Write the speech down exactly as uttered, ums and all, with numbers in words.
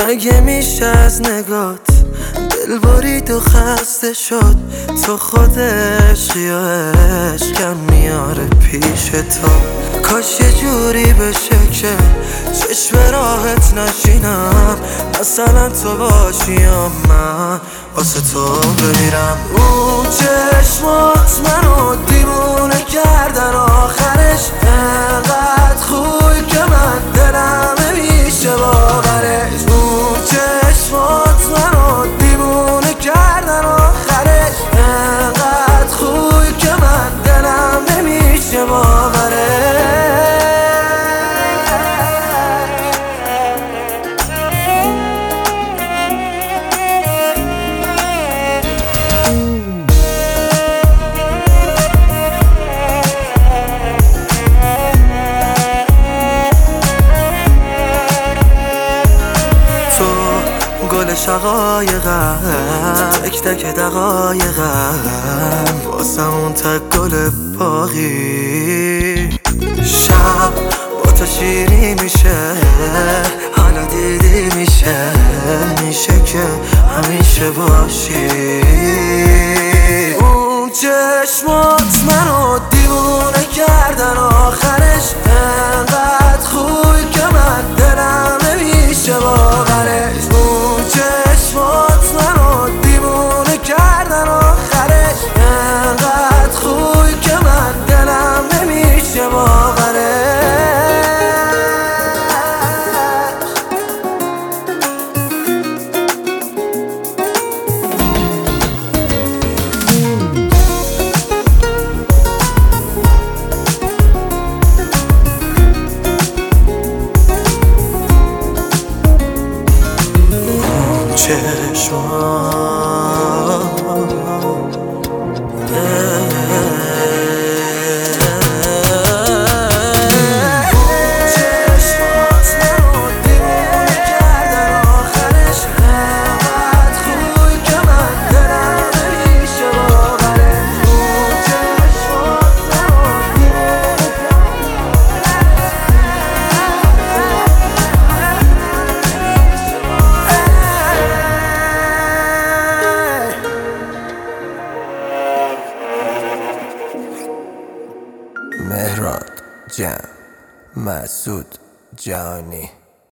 مگه میشه از نگات دل برید و خسته شد؟ تو خود عشقی یا عشقم میاره پیش تو. کاش یه جوری بشه که چشم راحت نشینم، مثلا تو باشی یا من واسه تو بمیرم. اون چشمات منو دیوونه کردن، آخرش انقدر خوبی که من دلم نمیشه باورش. اون چشمات منو دیوونه کردن، آخرش انقدر خوبی که من دلم نمیشه باورش. گل شقایقم، تک تک دقایقم، واسه اون تک گل باقی. شب با تو شیری میشه، حالا دیدی میشه، میشه که همیشه باشی. اون چشمات منو دیوونه کردن، آخرش انقدر خوبی که من دلم نمیشه باورش. چشمات منو دیوونه کردن، آخرش انقدر خوبی که من دلم نمیشه باورش. مهران جان مسعود جانی.